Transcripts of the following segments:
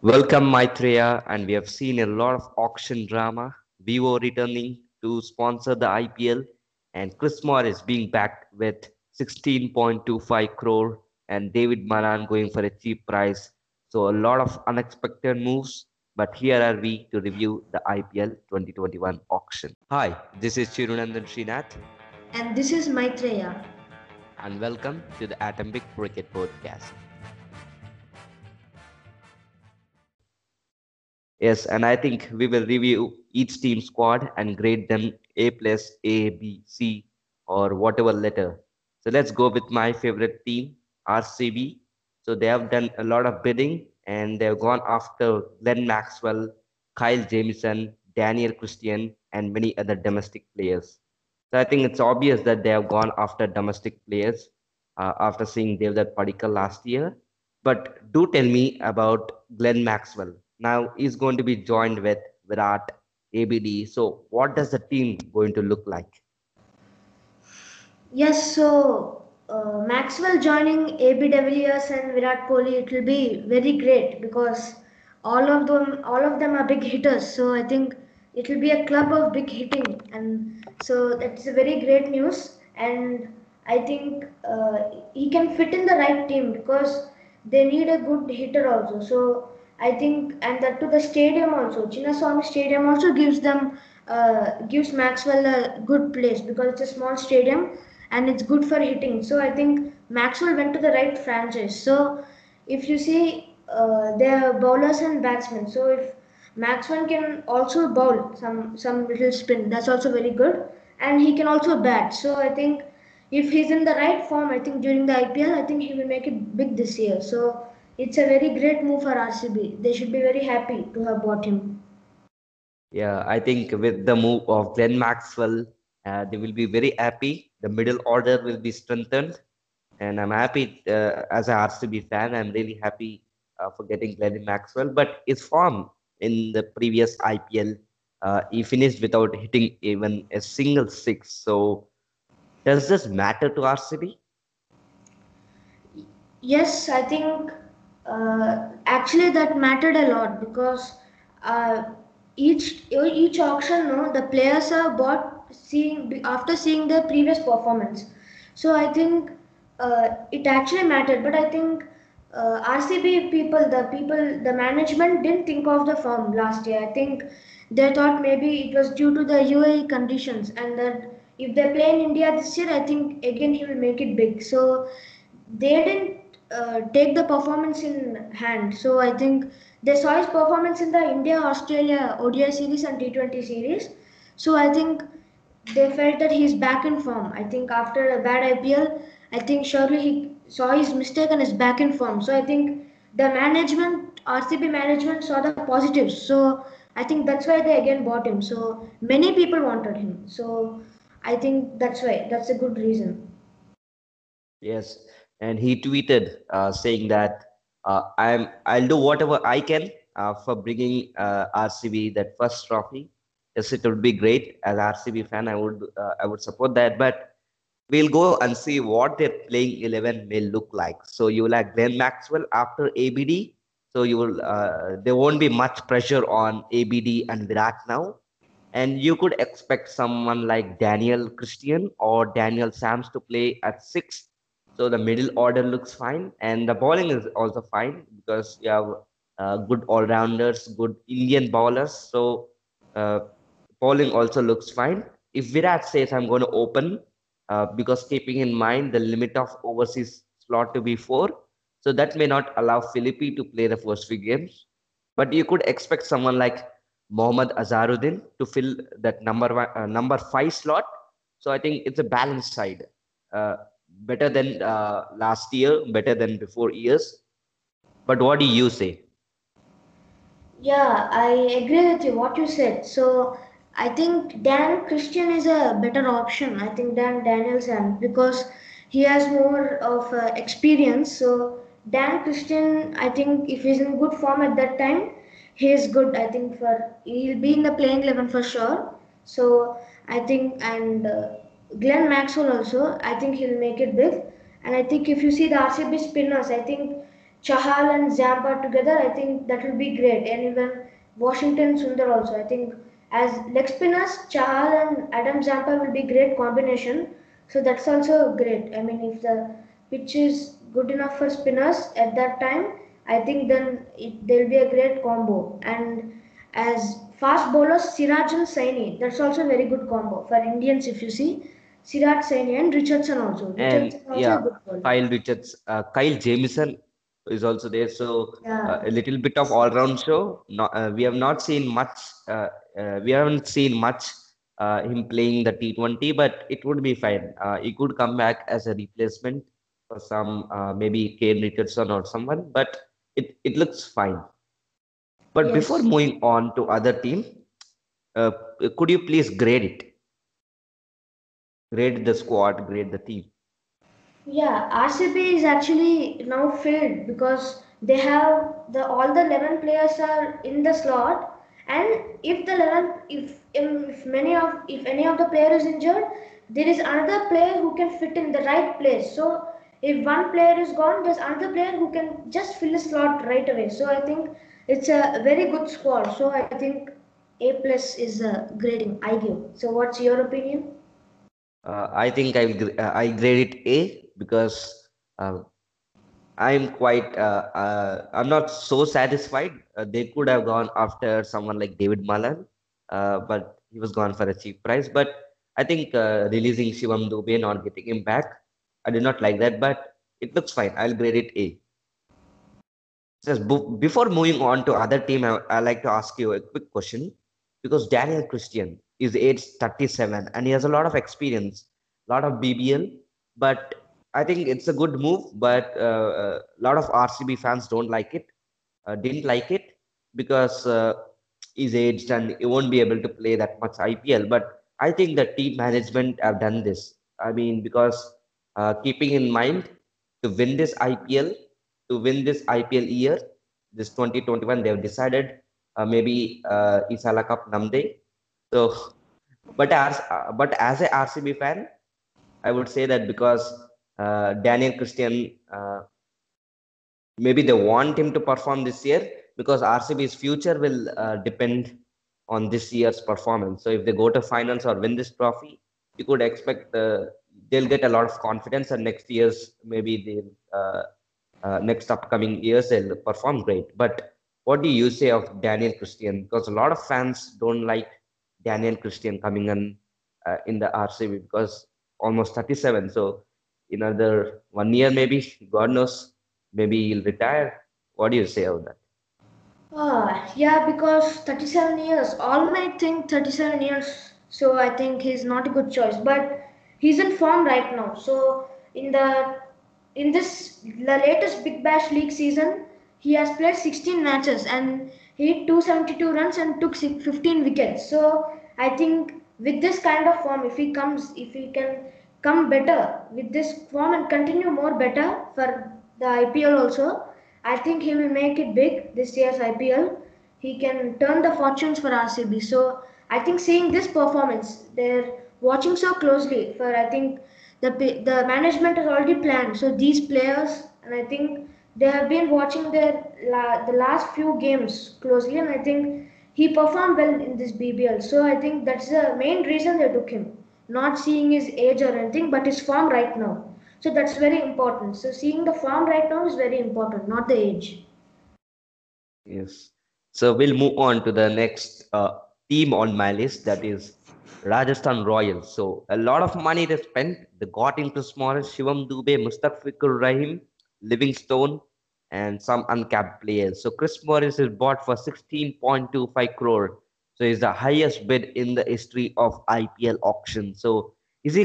Welcome, Maitreya, and we have seen a lot of auction drama. Vivo returning to sponsor the IPL, and Chris Morris being backed with 16.25 crore, and David Malan going for a cheap price. So, a lot of unexpected moves, but here are we to review the IPL 2021 auction. Hi, this is Chirunandan Srinath, And this is Maitreya. and welcome to the Atomic Cricket Podcast. Yes, and I think we will review each team squad and grade them A plus, A, B, C, or whatever letter. So let's go with my favorite team, RCB. So they have done a lot of bidding and they've gone after Glenn Maxwell, Kyle Jamieson, Daniel Christian, and many other domestic players. So I think it's obvious that they have gone after domestic players after seeing Devdutt Padikkal last year. But do tell me about Glenn Maxwell. Now he's going to be joined with Virat, ABD. So what does the team going to look like? Yes, so Maxwell joining AB de Villiers and Virat Kohli, it will be very great because all of them are big hitters. So I think it will be a club of big hitting, and so that's a very great news. And I think he can fit in the right team because they need a good hitter also. So I think, and that to the stadium also, Chinnaswamy Stadium also gives Maxwell a good place because it's a small stadium and it's good for hitting. So I think Maxwell went to the right franchise. So if you see, they're bowlers and batsmen. So if Maxwell can also bowl some little spin, that's also very good, and he can also bat. So I think if he's in the right form, I think during the IPL, I think he will make it big this year. So it's a very great move for RCB. They should be very happy to have bought him. Yeah, I think with the move of Glenn Maxwell, they will be very happy. The middle order will be strengthened, and I'm happy as a RCB fan. I'm really happy for getting Glenn Maxwell. But his form in the previous IPL, he finished without hitting even a single six. So does this matter to RCB? Yes, I think actually that mattered a lot because uh, each auction, no, the players are bought seeing after seeing their previous performance. So I think it actually mattered. But I think RCB the management didn't think of the form last year. I think they thought maybe it was due to the UAE conditions, and that if they play in India this year, I think again he will make it big. So they didn't take the performance in hand. So I think they saw his performance in the India Australia ODI series and T20 series. So I think they felt that he's back in form. I think after a bad IPL, I think surely he saw his mistake and is back in form. So I think the management, RCB management saw the positives. So I think that's why they again bought him. So many people wanted him. So I think that's why. That's a good reason. Yes, and he tweeted saying that I'll do whatever I can for bringing RCB that first trophy. Yes, it would be great as RCB fan. I would support that, but we'll go and see what their playing 11 may look like. So you will have Glenn Maxwell after ABD. So you will there won't be much pressure on ABD and Virat now, and you could expect someone like Daniel Christian or Daniel Sams to play at six. So the middle order looks fine, and the bowling is also fine because you have good all rounders, good Indian bowlers. So uh, bowling also looks fine. If Virat says I'm going to open, because keeping in mind the limit of overseas slot to be four, so that may not allow Philippi to play the first few games. But you could expect someone like Mohammad Azharuddin to fill that number five slot. So I think it's a balanced side, uh, better than last year, better than before years. But what do you say? Yeah, I agree with you what you said. So I think Dan Christian is a better option. I think Dan Danielson because he has more of experience. So Dan Christian, I think if he's in good form at that time, he is good. I think for he'll be in the playing 11 for sure. So I think and Glenn Maxwell also, I think he'll make it big. And I think if you see the RCB spinners, I think Chahal and Zampa together, I think that will be great. And even Washington Sundar also. I think as leg spinners, Chahal and Adam Zampa will be great combination. So that's also great. I mean, if the pitch is good enough for spinners at that time, I think then there'll be a great combo. And as fast bowlers, Siraj and Saini, that's also a very good combo for Indians. If you see Siraj, Saini, and Richardson also. And Richardson also a yeah, good bowler. Kyle Jamieson is also there. So Yeah. a little bit of all-round show. We have not seen much. We haven't seen much him playing the T20, but it would be fine. He could come back as a replacement for some maybe Kane Richardson or someone, but it looks fine. But before Yes. moving on to other team, uh, could you please grade it? Grade the squad, grade the team. Yeah, RCB is actually now filled because they have the all the 11 players are in the slot, and if the 11 if any of the player is injured, there is another player who can fit in the right place. So if one player is gone, there's another player who can just fill the slot right away. So I think it's a very good squad. So I think A plus is a grading I give. So what's your opinion? I think I grade it A because uh, I'm not so satisfied. They could have gone after someone like David Malan, but he was gone for a cheap price. But I think releasing Shivam Dubey, not getting him back, I did not like that. But it looks fine. I'll grade it A. Just before moving on to other team, I like to ask you a quick question because Daniel Christian is age 37 and he has a lot of experience, a lot of BBL, but I think it's a good move. But a lot of RCB fans don't like it, didn't like it because he's aged and he won't be able to play that much IPL. But I think the team management have done this. I mean, because keeping in mind to win this IPL, to win this IPL year, this 2021, they've decided maybe Isala Cup Namde. So, but as a RCB fan, I would say that because Daniel Christian, maybe they want him to perform this year because RCB's future will depend on this year's performance. So if they go to finals or win this trophy, you could expect they'll get a lot of confidence, and next year's maybe next upcoming years they'll perform great. But what do you say of Daniel Christian? Because a lot of fans don't like Daniel Christian coming in the RCB because almost 37. So in another 1 year, maybe God knows, maybe he'll retire. What do you say of that? Yeah, because 37 years, all might think 37 years, so I think he's not a good choice. But he's in form right now. So in the in this the latest Big Bash League season, he has played 16 matches and he hit 272 runs and took 15 wickets. So I think with this kind of form, if he can come better with this form and continue more better for the IPL also, I think he will make it big this year's IPL. He can turn the fortunes for RCB. So I think seeing this performance, they're watching so closely. For I think the management has already planned. So these players, and I think they have been watching the last few games closely, and I think he performed well in this BBL. So I think that's the main reason they took him. Not seeing his age or anything, but his form right now. So that's very important. So seeing the form right now is very important, not the age. Yes. So we'll move on to the next team on my list, that is Rajasthan Royals. So a lot of money they spent. They got into Morris, Shivam Dubey, Mustafikur Rahim, Livingstone, and some uncapped players. So Chris Morris is bought for 16.25 crore. So he's the highest bid in the history of IPL auction. So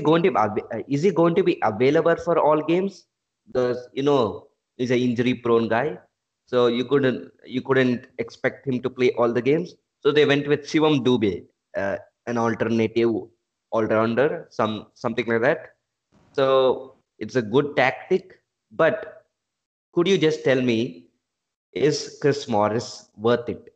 is he going to be available for all games? Because he's an injury prone guy, so you couldn't expect him to play all the games. So they went with Shivam Dubey, an alternative all-rounder, something like that. So it's a good tactic. But could you just tell me, is Chris Morris worth it?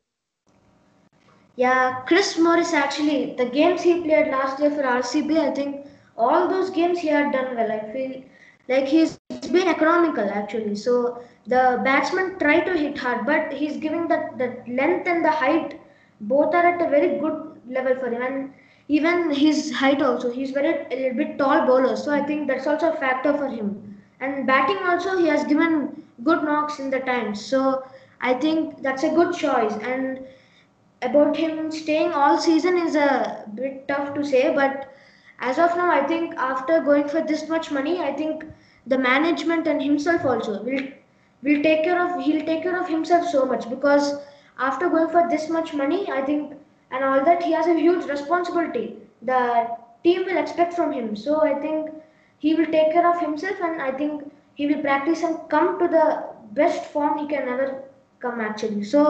Yeah, Chris Morris actually, the games he played last year for RCB, I think all those games he had done well. I feel Like he's been economical actually. So the batsman try to hit hard, but he's giving that length and the height both are at a very good level for him, and even his height also. He's very a little bit tall bowler, so I think that's also a factor for him. And batting also, he has given good knocks in the times. So I think that's a good choice. And about him staying all season is a bit tough to say, but as of now, I think after going for this much money, I think the management and himself also will take care of he'll take care of himself so much, because after going for this much money, I think, and all that, he has a huge responsibility the team will expect from him. So I think he will take care of himself, and I think he will practice and come to the best form he can ever come actually. So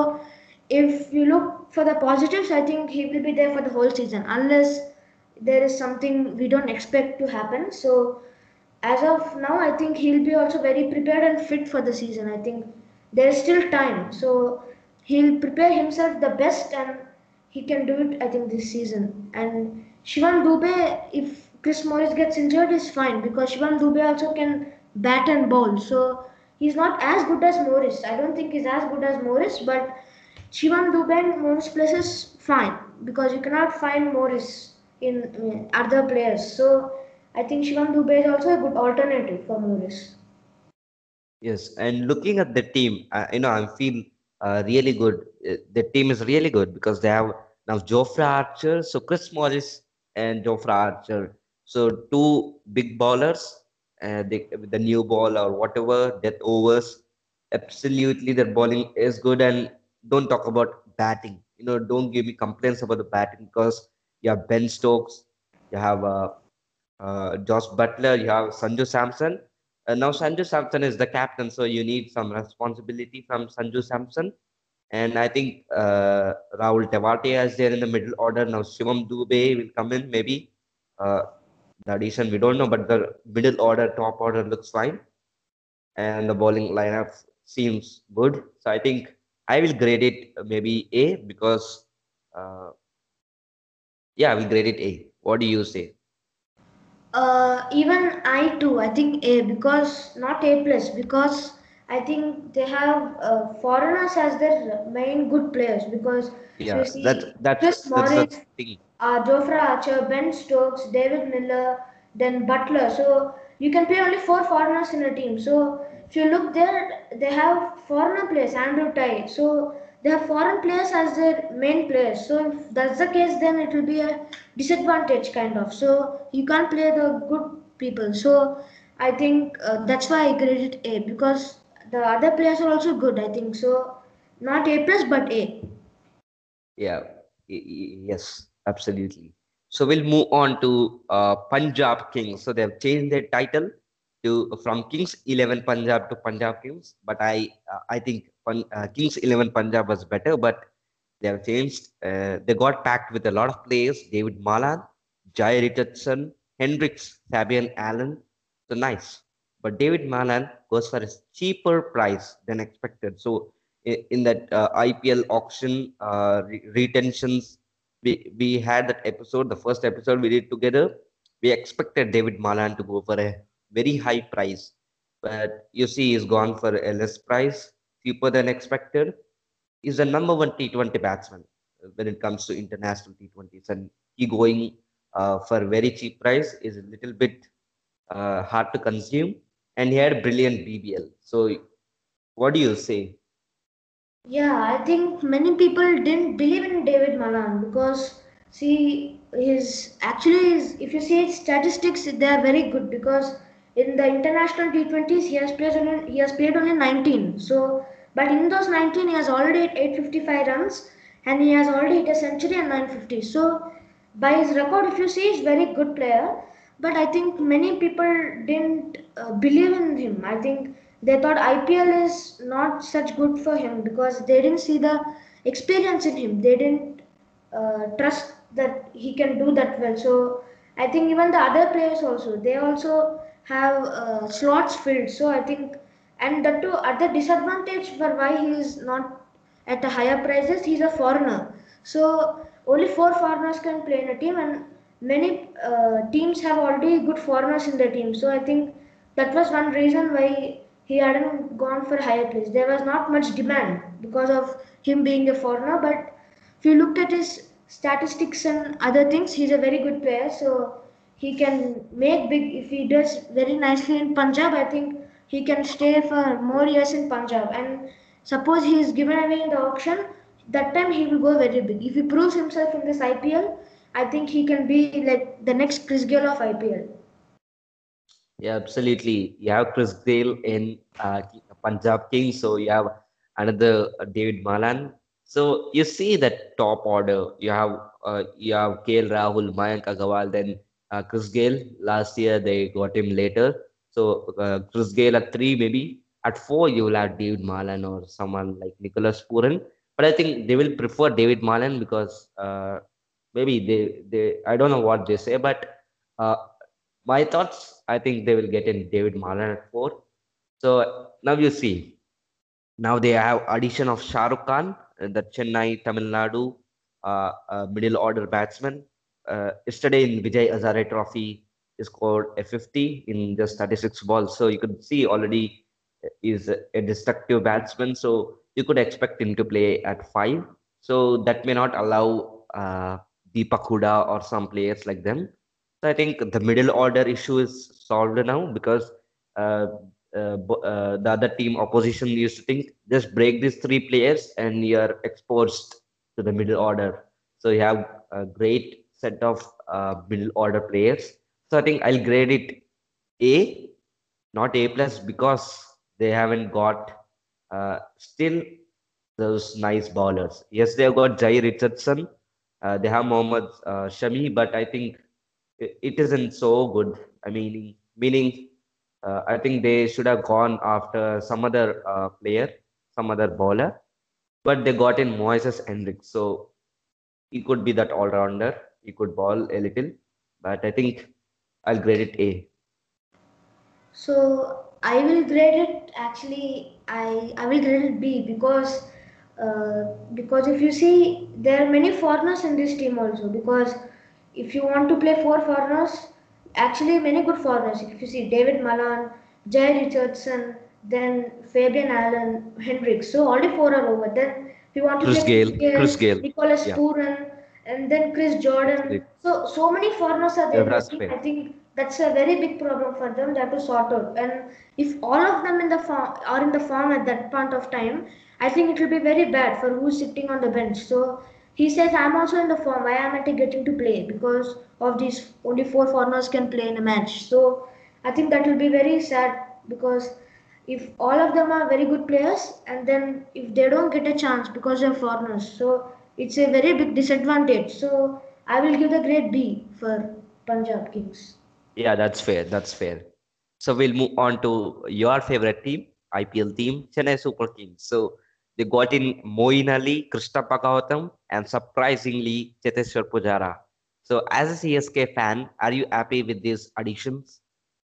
if you look for the positives, I think he will be there for the whole season unless there is something we don't expect to happen. So as of now, I think he'll be also very prepared and fit for the season. I think there's still time, so he'll prepare himself the best, and he can do it. I think this season. And Shivam Dube, if Chris Morris gets injured, is fine because Shivam Dube also can bat and bowl. So he's not as good as Morris. I don't think he's as good as Morris, but Shivam Dube in Morris place is fine because you cannot find Morris in other players. So I think Shivam Dube is also a good alternative for Morris. Yes, and looking at the team, I feel really good. The team is really good because they have now Jofra Archer, so Chris Morris and Jofra Archer. So two big bowlers, with the new ball or whatever, death overs. Absolutely, their bowling is good. And don't talk about batting. Don't give me complaints about the batting because you have Ben Stokes, you have Josh Butler, you have Sanju Samson. Now Sanju Samson is the captain, so you need some responsibility from Sanju Samson. And I think Rahul Tewatia is there in the middle order. Now Shivam Dube will come in maybe. Uh, the addition we don't know, but the middle order, top order looks fine, and the bowling lineup seems good. So I think I will grade it maybe A because uh, yeah, I will grade it A. What do you say? Even I too, I think A, because not A plus, because I think they have foreigners as their main good players. Because if you Yeah, that's see that's Chris that's the Morris, thing. Jofra Archer, Ben Stokes, David Miller, then Butler. So you can play only four foreigners in a team. So if you look there, they have foreigner players, Andrew Ty. So they have foreign players as their main players. So if that's the case, then it will be a disadvantage kind of. So you can't play the good people. So I think that's why I graded A, because the other players are also good. I think so. Not A plus, but A. Yeah, yes, absolutely. So we'll move on to Punjab Kings. So they've changed their title to from Kings 11 Punjab to Punjab Kings. But I think Kings 11 Punjab was better. But they have changed. They got packed with a lot of players: David Malan, Jai Richardson, Hendricks, Fabian Allen. So nice. But David Malan goes for a cheaper price than expected. So in that IPL auction retentions, we had that episode, the first episode we did together. We expected David Malan to go for a very high price, but you see, he's gone for a less price, cheaper than expected. He's the number one T20 batsman when it comes to international T20s, and he going for very cheap price is a little bit hard to consume. And he had brilliant BBL. So, what do you say? Yeah, I think many people didn't believe in David Malan because see his actually his, if you see his statistics, they are very good because in the international T20s he has played only 19. So but in those 19 he has already hit 855 runs and he has already hit a century and 950. So by his record, if you see, he's very good player. But I think many people didn't believe in him. I think they thought IPL is not such good for him because they didn't see the experience in him. They didn't trust that he can do that well. So I think even the other players also, they also have slots filled. So I think, and that too, other disadvantage for why he is not at a higher prices, he's a foreigner. So only four foreigners can play in a team, and many teams have already good foreigners in their team. So I think That was one reason why he hadn't gone for higher place. There was not much demand because of him being a foreigner, but if you looked at his statistics and other things, he's a very good player. So he can make big if he does very nicely in Punjab. I think he can stay for more years in Punjab. And suppose he is given away in the auction, that time he will go very big. If he proves himself in this IPL, I think he can be like the next Chris Gayle of IPL. Yeah, absolutely. You have Chris Gayle in Punjab Kings, so you have another David Malan. So you see that top order. You have KL Rahul, Mayank Agarwal, then Chris Gayle. Last year they got him later. So Chris Gayle at three, maybe at four you will have David Malan or someone like Nicholas Puran. But I think they will prefer David Malan because maybe they I don't know what they say, but. Uh, my thoughts, I think they will get in David Malan at four. So now you see, now they have addition of Shah Rukh Khan, the Chennai, Tamil Nadu, middle order batsman. Yesterday in Vijay Hazare Trophy, he scored a 50 in just 36 balls. So you could see already is a destructive batsman. So you could expect him to play at five. So that may not allow Deepak Huda or some players like them. So I think the middle order issue is solved now because uh, the other team opposition used to think just break these three players and you're exposed to the middle order. So you have a great set of middle order players. So I think I'll grade it A, not A plus, because they haven't got still those nice bowlers. Yes, they have got Jai Richardson, they have Mohammad Shami, but I think it isn't so good. I meaning I think they should have gone after some other player, some other bowler, but they got in Moises Henrik. So he could be that all rounder. He could bowl a little, but I think I'll grade it A. So I will grade it actually I will grade it B because if you see there are many foreigners in this team also because if you want to play four foreigners actually many good foreigners if you see David Malan, Jay Richardson, then Fabian Allen, Hendricks. So already four are over. Then if you want to play Chris Chris Gayle, Gale. Nicholas Yeah, Puran, and then Chris Jordan. absolutely. So many foreigners are there in the That's team. fair. I think that's a very big problem for them. They have to sort out. And if all of them in the form are in the form at that point of time, I think it will be very bad for who's sitting on the bench. So he says, I'm also in the form. Why am I getting to play? Because of these only four foreigners can play in a match. So I think that will be very sad because if all of them are very good players and then if they don't get a chance because they're foreigners, so it's a very big disadvantage. So I will give the grade B for Punjab Kings. Yeah, that's fair. That's fair. So we'll move on to your favorite team, IPL team, Chennai Super Kings. So they got in Moeen Ali, Krishna Pagavatam, and surprisingly Cheteshwar Pujara. So as a CSK fan, are you happy with these additions?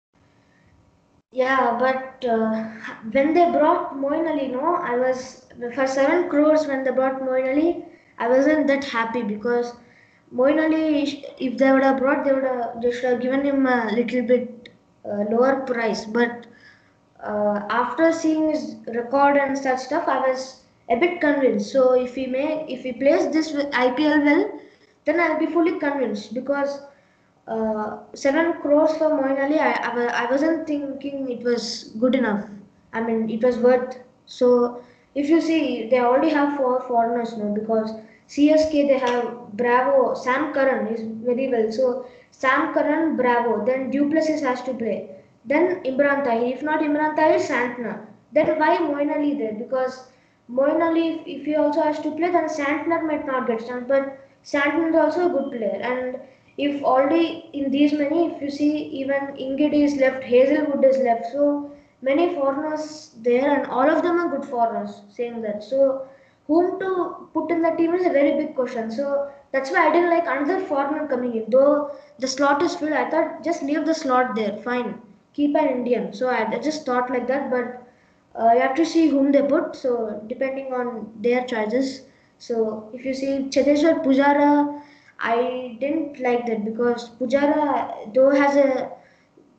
Yeah, but when they brought Moin Ali, no, I was for 7 crores when they brought Moin Ali, I wasn't that happy because Moin Ali, if they would have brought, they should have given him a little bit lower price. But after seeing his record and such stuff, I was a bit convinced. So if he plays this with IPL well, then I'll be fully convinced because 7 crores for Moin Ali, I wasn't thinking it was good enough. I mean, it was worth. So if you see, they already have four foreigners now because CSK they have Bravo, Sam Curran is very well. So Sam Curran, Bravo, then Duplessis has to play. Then Imran Tahir. If not Imran Tahir, Santner. Then why Moin Ali there? Because Moin Ali, if he also has to play, then Santner might not get chance. But Santner is also a good player. And if already in these many, if you see, even Ingid is left, Hazelwood is left. So many foreigners there, and all of them are good foreigners. Saying that. So whom to put in the team is a very big question. So that's why I didn't like another foreigner coming in. Though the slot is filled, I thought just leave the slot there. Fine, keep an Indian. So I just thought like that, but you have to see whom they put. So depending on their choices. So if you see Cheteshwar Pujara, I didn't like that because Pujara though has a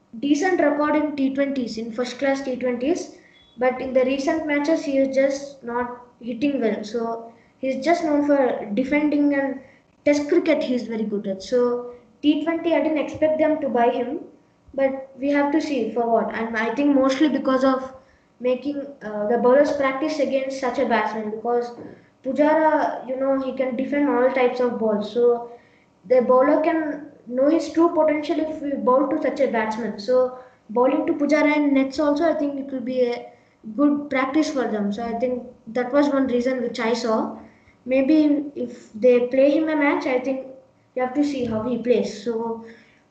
decent record in T20s, in first class T20s, but in the recent matches he is just not hitting well. So he's just known for defending, and Test cricket he's very good at. So T20 I didn't expect them to buy him, but we have to see for what. And I think mostly because of making the bowlers practice against such a batsman, because Pujara, he can defend all types of balls. So the bowler can know his true potential if we bowl to such a batsman. So bowling to Pujara and nets also, I think it will be a good practice for them. So I think that was one reason which I saw. Maybe if they play him a match, I think you have to see how he plays. So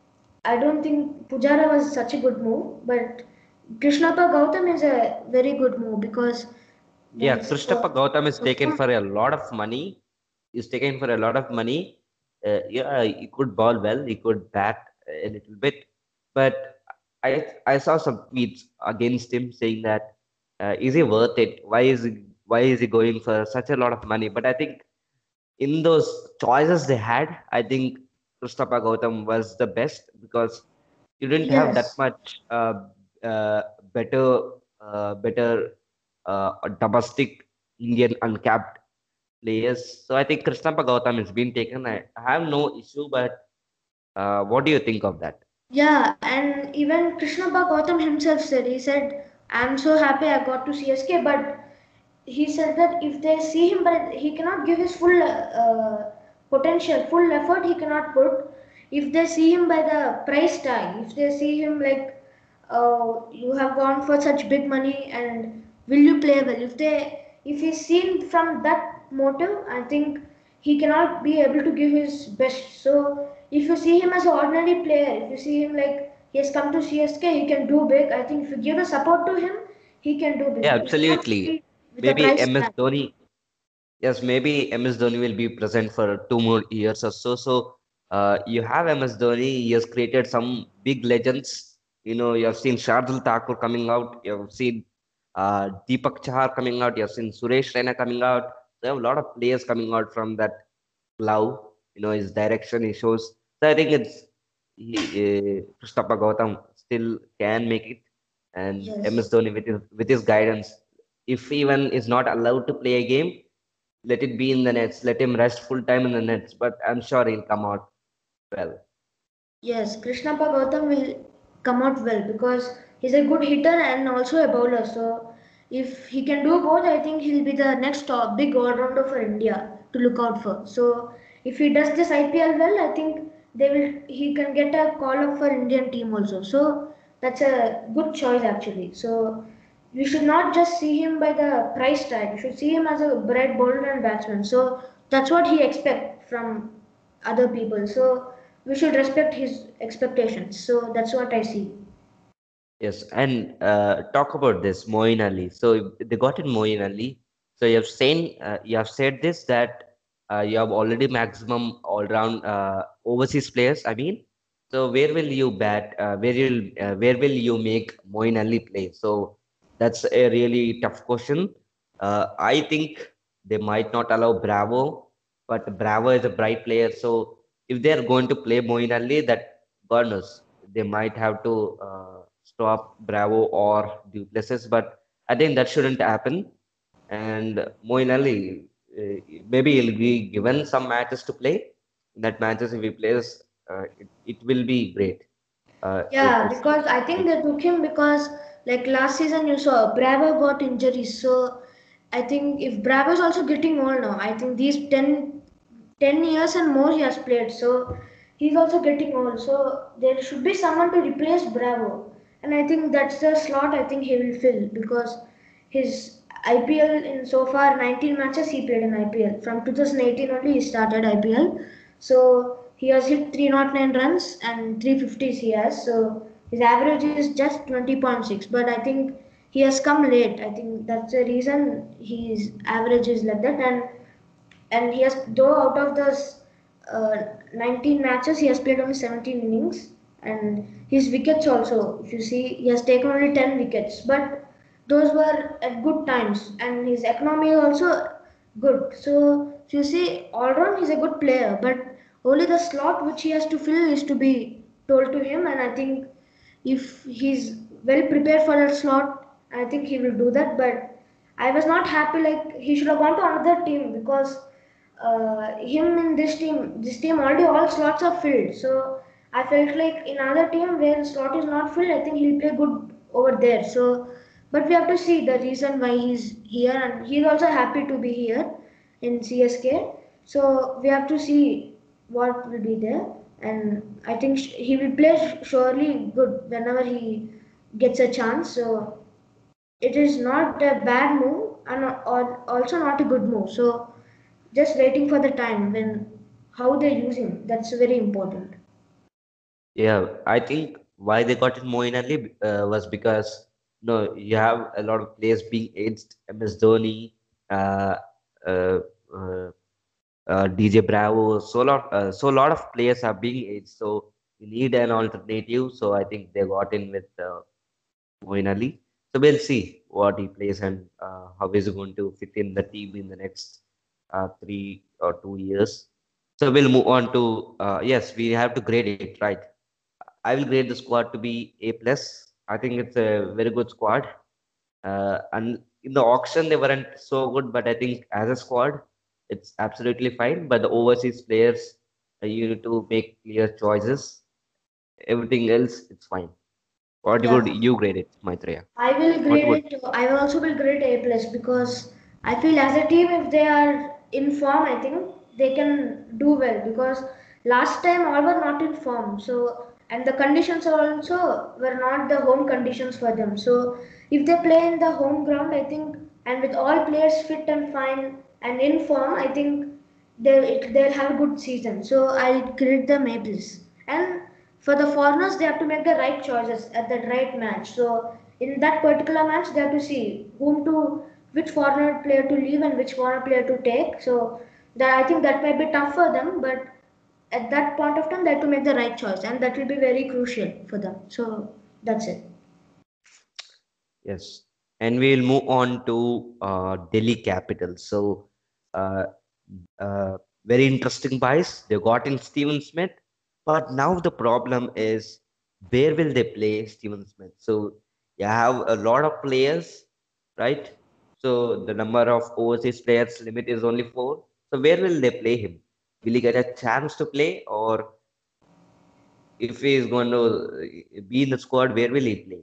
I don't think Pujara was such a good move, but Krishnappa Gautam is a very good move because Yeah, the Krishnappa Gautam is taken for a lot of money. He's taken for a lot of money. Yeah, he could bowl well. He could bat a little bit, but I saw some tweets against him saying that is he worth it? Why is he going for such a lot of money? But I think in those choices they had, I think Krishnappa Gautam was the best because you didn't have that yes, much uh, better better domestic Indian uncapped players. So I think Krishnappa Gautam has been taken. I have no issue, but what do you think of that? yeah, and even Krishnappa Gautam himself said, he said, I'm so happy I got to CSK, but he said that if they see him, but he cannot give his full potential, full effort he cannot put. If they see him by the price tag, if they see him like, you have gone for such big money and will you play well? If he's seen from that motive, I think he cannot be able to give his best. So if you see him as an ordinary player, if you see him like he has come to CSK, he can do big. I think if you give the support to him, he can do big. Yeah, He cannot absolutely. be with the Maybe price MS tag. Dhoni. Yes, maybe MS Dhoni will be present for 2 more years or so. So you have MS Dhoni. He has created some big legends. You have seen Shardul Thakur coming out. You have seen Deepak Chahar coming out. You have seen Suresh Raina coming out. There are a lot of players coming out from that glove. His direction he shows. So I think Krishnappa Gautam still can make it, and MS Yes. Dhoni with his guidance. If even is not allowed to play a game, let it be in the nets. Let him rest full time in the nets. But I'm sure he'll come out well. Yes, Krishnappa Gautam will come out well because he's a good hitter and also a bowler. So if he can do both, I think he'll be the next big all-rounder for India to look out for. So if he does this IPL well, I think he can get a call up for Indian team also. So that's a good choice actually. So we should not just see him by the price tag. We should see him as a bright bowler and batsman. So that's what he expect from other people. So we should respect his expectations. So that's what I see. Yes, and talk about this Moeen Ali. So they got in Moeen Ali. So you have said this that you have already maximum all round overseas players. I mean, so where will you bat? Where will you make Moeen Ali play? So that's a really tough question. I think they might not allow Bravo, but Bravo is a bright player. So if they are going to play Moeen Ali, that God knows they might have to stop Bravo or Duplessis, but I think that shouldn't happen. And Moeen Ali, maybe he'll be given some matches to play. In that matches, if he plays, it will be great. Yeah, If because I think they took him because like last season you saw Bravo got injuries. So I think if Bravo is also getting old now, I think these 10 years and more he has played. So he's also getting old. So there should be someone to replace Bravo. And I think that's the slot I think he will fill because his IPL in so far 19 matches he played in IPL. From 2018 only he started IPL. So he has hit 309 runs and 350s he has. So his average is just 20.6. But I think he has come late. I think that's the reason his average is like that. And he has though out of those 19 matches he has played only 17 innings, and his wickets also if you see he has taken only 10 wickets, but those were at good times, and his economy is also good. So if you see all round he's a good player, but only the slot which he has to fill is to be told to him, and I think if he's well prepared for that slot, I think he will do that. But I was not happy. Like he should have gone to another team because him in this team already all slots are filled. So I felt like in another team where slot is not filled, I think he'll play good over there. So, but we have to see the reason why he's here, and he's also happy to be here in CSK. So we have to see what will be there, and I think he will play surely good whenever he gets a chance. So it is not a bad move and or also not a good move. So just waiting for the time when how they use him. That's very important. Yeah, I think why they got in Moeen Ali was because no, you have a lot of players being aged. MS Dhoni, uh, uh, uh, DJ Bravo, so a lot of players are being aged. So you need an alternative. So I think they got in with Moeen Ali. So we'll see what he plays and how he's going to fit in the team in the next 3 or 2 years. So we'll move on to yes, we have to grade it, right? I will grade the squad to be A plus. I think it's a very good squad. And in the auction they weren't so good, but I think as a squad, it's absolutely fine. But the overseas players, you need to make clear choices. Everything else, it's fine. What would Yeah, you grade it, Maitreya? I will What grade would it. I will also will grade A plus because I feel as a team, if they are in form, I think they can do well because last time all were not in form. So and the conditions are also were not the home conditions for them. So if they play in the home ground, I think, and with all players fit and fine and in form, I think they'll have a good season. So I'll grade them A plus. And for the foreigners, they have to make the right choices at the right match. So in that particular match, they have to see which foreigner player to leave and which foreigner player to take. So that I think that might be tough for them, but at that point of time, they have to make the right choice, and that will be very crucial for them. So that's it. yes? And we'll move on to Delhi Capitals. So uh, very interesting buys. They got in Steven Smith, but now the problem is where will they play Steven Smith? So you have a lot of players, right? So the number of overseas players limit is only four. So where will they play him? Will he get a chance to play, or if he is going to be in the squad, where will he play?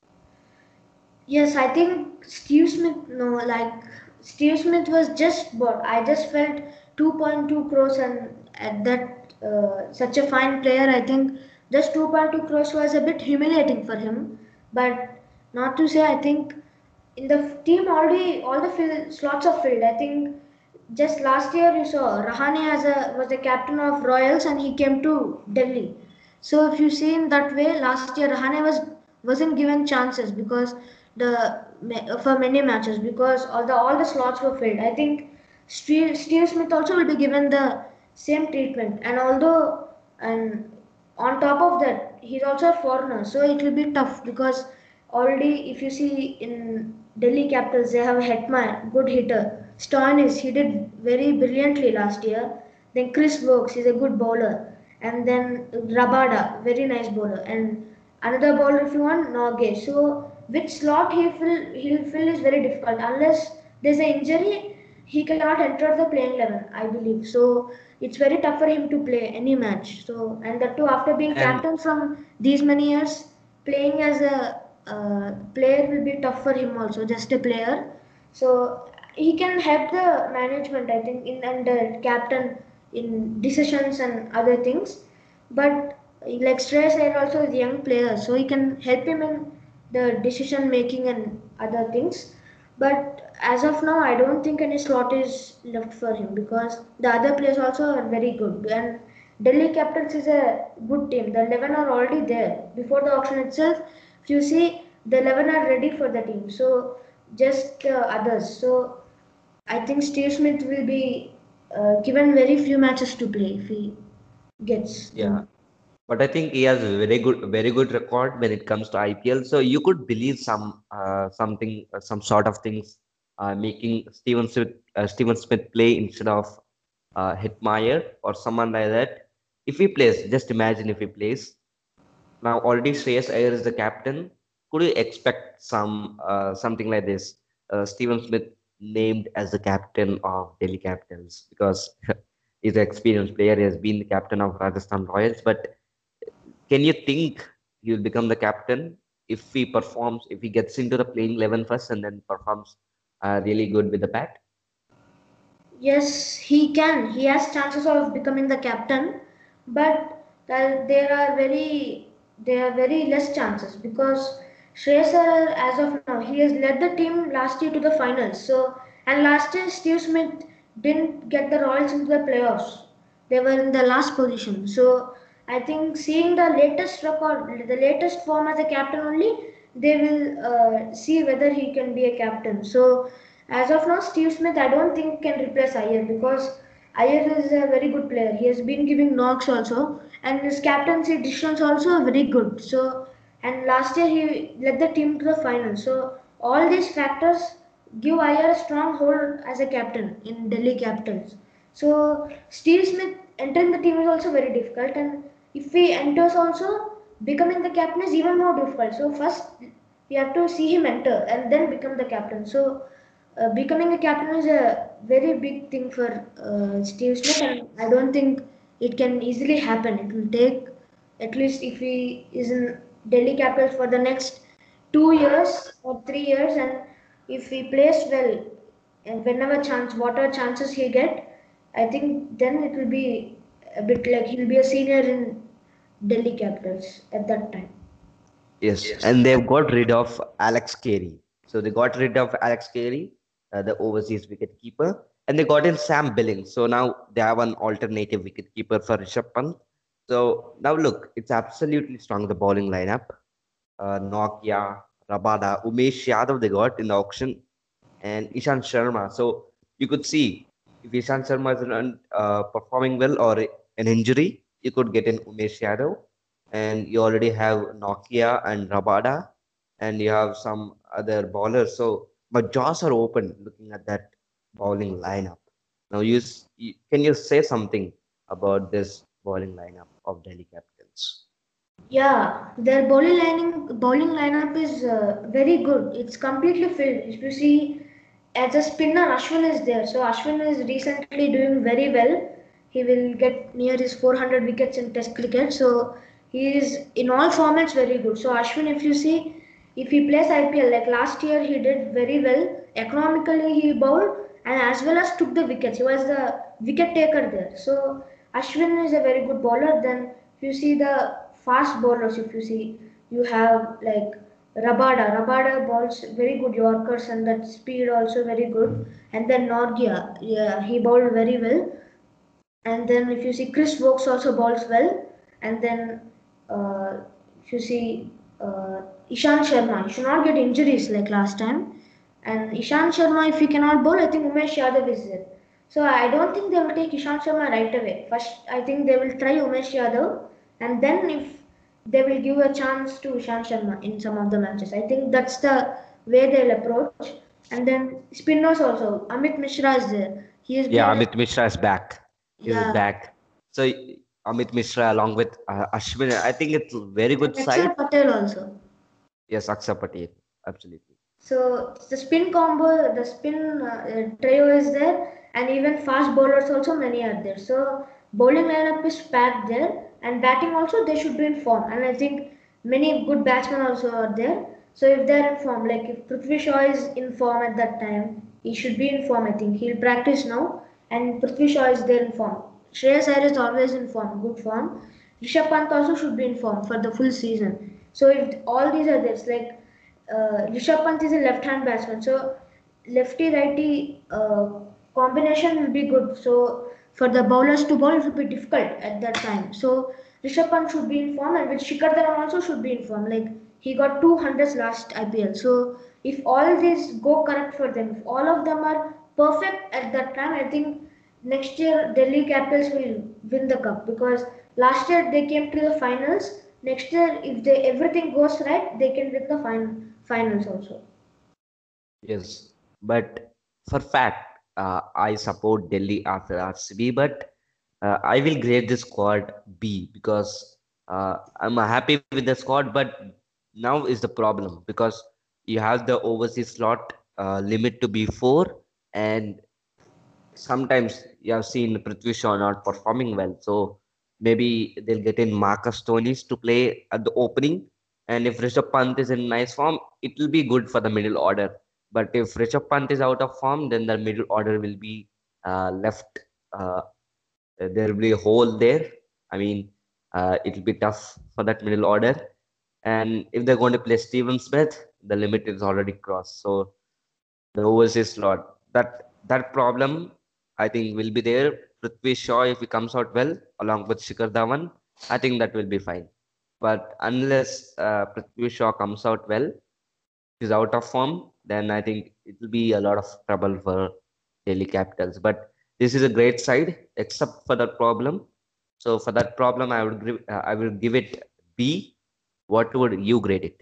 Yes, I think Steve Smith, no, like Steve Smith was just bought. I just felt 2.2 crores, and at that, such a fine player, I think just 2.2 crores was a bit humiliating for him. But not to say, I think in the team already all the slots are filled. I think just last year you saw Rahane was the captain of Royals and he came to Delhi. So if you see in that way, last year Rahane wasn't given chances because for many matches because all the slots were filled. I think Steve Smith also will be given the same treatment, and although and on top of that he's also a foreigner, so it will be tough because already if you see in Delhi Capitals they have Hetman, good hitter. Stoinis, he did very brilliantly last year. Then Chris Brooks is a good bowler, and then Rabada, very nice bowler, and another bowler if you want Norgay. So which slot he'll fill is very difficult unless there's an injury. He cannot enter the playing 11, I believe. So it's very tough for him to play any match. So and that too after being And captain from these many years, playing as a player will be tough for him also. Just a player, so he can help the management. I think in under captain in decisions and other things, but like Shreyas Iyer also is a young player, so he can help him in the decision making and other things. But as of now, I don't think any slot is left for him because the other players also are very good. And Delhi Capitals is a good team. The 11 are already there. Before the auction itself, if you see, the 11 are ready for the team. So just others. So I think Steve Smith will be given very few matches to play if he gets yeah, them. but I think he has a very good record when it comes to IPL. So you could believe something, some sort of things, making Steven Smith play instead of Hitmeyer or someone like that. If he plays, just imagine if he plays. Now already Shreyas Iyer is the captain. Could you expect something like this? Steven Smith named as the captain of Delhi Capitals because he's an experienced player. He has been the captain of Rajasthan Royals. But can you think he will become the captain if he performs, if he gets into the playing 11 first and then performs really good with the bat? Yes, he can. He has chances of becoming the captain, but there are very less chances because Shreyas Iyer, as of now, he has led the team last year to the finals. So, and last year Steve Smith didn't get the Royals into the playoffs. They were in the last position. So, I think seeing the latest record, the latest form as a captain only, they will see whether he can be a captain. So, as of now, Steve Smith, I don't think can replace Iyer because Iyer is a very good player. He has been giving knocks also, and his captaincy decisions also are very good. So, and last year he led the team to the final. So, all these factors give Iyer a strong hold as a captain in Delhi Capitals. So, Steve Smith entering the team is also very difficult, and if he enters also, becoming the captain is even more difficult. So, first we have to see him enter and then become the captain. So, becoming a captain is a very big thing for Steve Smith, and I don't think it can easily happen. It will take at least if he is in Delhi Capitals for the next 2 years or 3 years, and if he plays well, and whenever chance, whatever chances he get, I think then it will be a bit like he'll be a senior in Delhi Capitals at that time. Yes, and they've got rid of Alex Carey. So they got rid of Alex Carey, the overseas wicket keeper, and they got in Sam Billings. So now they have an alternative wicket keeper for Rishabh Pant. So now look, it's absolutely strong, the bowling lineup. Nokia, Rabada, Umesh Yadav they got in the auction, and Ishan Sharma. So you could see if Ishan Sharma is not performing well or an injury, you could get in Umesh Yadav, and you already have Nokia and Rabada, and you have some other bowlers. So, but jaws are open looking at that bowling lineup. Now, can you say something about this bowling lineup of Delhi Capitals? Yeah, their bowling lineup is very good. It's completely filled. If you see, as a spinner, Ashwin is there. So Ashwin is recently doing very well. He will get near his 400 wickets in Test cricket. So he is in all formats very good. So Ashwin, if you see, if he plays IPL like last year, he did very well. Economically, he bowled and as well as took the wickets. He was the wicket taker there. So Ashwin is a very good bowler. Then if you see the fast bowlers, if you see, you have like Rabada bowls very good Yorkers and that speed also very good. And then Norgia, yeah, he bowled very well. And then if you see Chris Wokes also bowls well. And then if you see Ishan Sharma, he should not get injuries like last time. And Ishan Sharma, if he cannot bowl, I think Umesh Yadav is there. So I don't think they will take Ishan Sharma right away. First, I think they will try Umesh Yadav, and then if they will give a chance to Ishan Sharma in some of the matches. I think that's the way they'll approach. And then spinners also. Amit Mishra is there. He has Yeah, been, Amit Mishra is back. He's yeah, back. So Amit Mishra along with Ashwin, I think it's a very and good Axar side. Patel also. Yes, Aksa Patel, absolutely. So the spin combo, the spin trio is there, and even fast bowlers also many are there. So bowling lineup is packed there, and batting also they should be in form. And I think many good batsmen also are there. So if they are in form, like if Prithvi Shaw is in form at that time, he should be in form. I think he'll practice now, and Prithvi Shaw is there in form. Shreyas Iyer is always in form, good form. Rishabh Pant also should be in form for the full season. So if all these are there, it's like Rishabh Pant is a left-hand batsman, so lefty-righty combination will be good. So for the bowlers to bowl, it will be difficult at that time. So Rishabh Pant should be in form, and with Shikhar Dhawan also should be in form. Like he got 200s last IPL. So if all these go correct for them, if all of them are perfect at that time, I think next year Delhi Capitals will win the cup because last year they came to the finals. Next year, if they everything goes right, they can win the finals also. Yes, but for fact, I support Delhi after RCB, but I will grade this squad B because I'm happy with the squad, but now is the problem because you have the overseas slot limit to be four, and sometimes you have seen Prithvi Shaw not performing well. So maybe they'll get in Marcus Stoinis to play at the opening. And if Rishabh Pant is in nice form, it will be good for the middle order. But if Rishabh Pant is out of form, then the middle order will be left. Uh, there will be a hole there. I mean, it will be tough for that middle order. And if they're going to play Steven Smith, the limit is already crossed. So the overseas slot. That problem I think will be there. Prithvi Shaw, if he comes out well along with Shikhar Dhawan, I think that will be fine. But unless Prithvi Shaw comes out well, he's out of form, then I think it will be a lot of trouble for Delhi Capitals. But this is a great side, except for that problem. So for that problem, I will give it B. What would you grade it?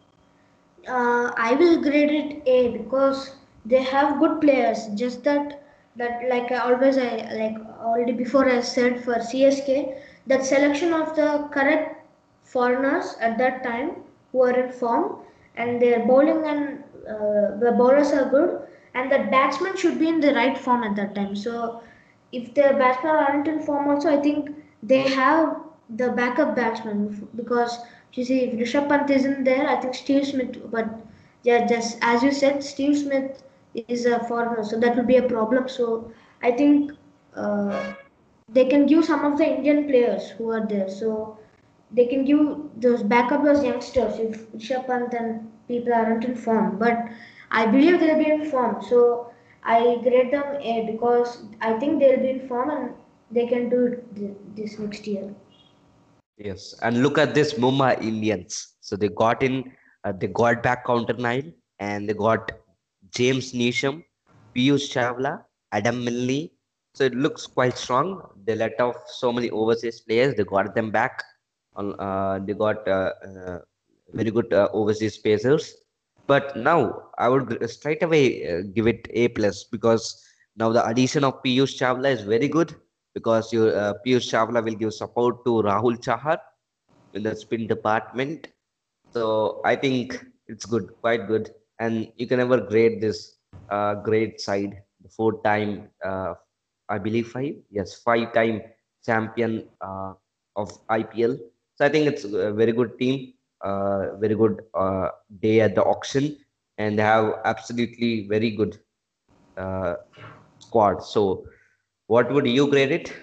I will grade it A because they have good players. Just that like I always I like already before I said for CSK that selection of the correct foreigners at that time who are in form and their bowling and the bowlers are good and the batsmen should be in the right form at that time. So if the batsmen aren't in form also, I think they have the backup batsman because you see if Rishabh Pant isn't there, I think Steve Smith. But yeah, just as you said, Steve Smith is a foreigner, so that will be a problem. So I think uh, they can give some of the Indian players who are there. So they can give those backup those youngsters if Rishabh Pant and people aren't in form. But I believe they'll be in form. So I grade them A because I think they'll be in form and they can do it this next year. Yes, and look at this Mumbai Indians. So they got back Counter Nile, and they got James Neesham, Piyush Chawla, Adam Milne. So it looks quite strong. They let off so many overseas players. They got them back. They got very good overseas pacers. But now I would straight away give it A plus because now the addition of Piyush Chawla is very good because Piyush Chawla will give support to Rahul Chahar in the spin department. So I think it's good, quite good. And you can never grade this great side, the four-time, I believe yes, five-time champion of IPL. So I think it's a very good team, very good day at the auction, and they have absolutely very good uh, squad. So what would you grade it?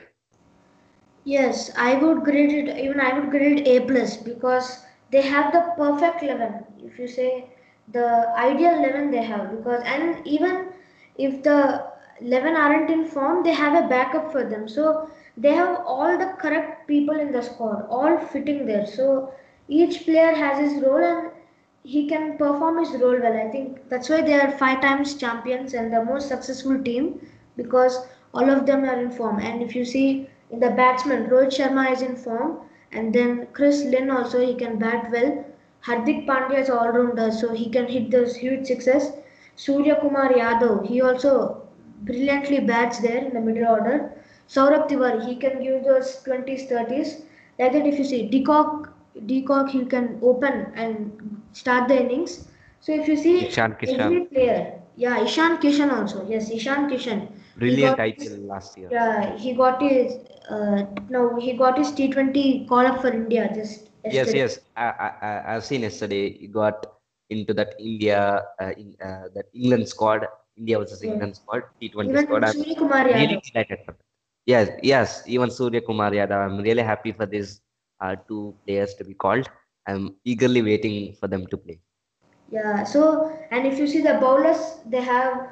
Yes, I would grade it, even I would grade A plus because they have the perfect 11. If you say the ideal 11 they have, because and even if the 11 aren't in form, they have a backup for them. So they have all the correct people in the squad, all fitting there. So each player has his role and he can perform his role well. I think that's why they are five times champions and the most successful team because all of them are in form. And if you see in the batsman, Rohit Sharma is in form, and then Chris Lynn also he can bat well. Hardik Pandya is all rounder, so he can hit those huge sixes. Surya Kumar Yadav, he also brilliantly bats there in the middle order. Saurabh Tiwari, he can give those 20s, 30s. Like that, if you see Decock, he can open and start the innings. So if you see Ishan Kishan, every player, yeah, Ishan Kishan also, yes, Ishan Kishan, he brilliant got his, IPL last year. yeah, he got his, no, he got his T20 call up for India just Yes, yesterday. yes. I've seen yesterday he got into that India, that England squad, India versus Yeah. England squad, T20 squad. Even I'm Surya Kumar really Yadav. delighted for that. Yes, yes. Even Surya Kumar Yadav. I'm really happy for these two players to be called. I'm eagerly waiting for them to play. Yeah, so and if you see the bowlers, they have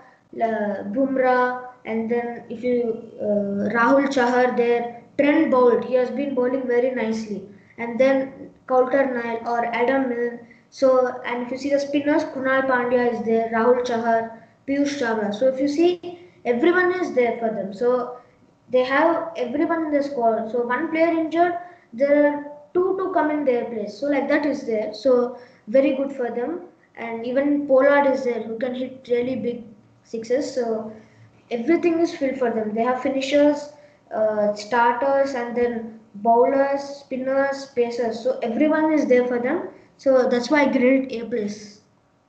Bumrah, and then if you Rahul Chahar there, Trent bowled. He has been bowling very nicely, and then Coulter Nile or Adam Milne. So and if you see the spinners, Kunal Pandya is there, Rahul Chahar, Piyush Chawla. So if you see, everyone is there for them. So they have everyone in the squad. So one player injured, there are two to come in their place. So like that is there. So very good for them. And even Pollard is there who can hit really big sixes. So everything is filled for them. They have finishers, starters, and then bowlers, spinners, pacers. So everyone is there for them. So that's why I grade A plus.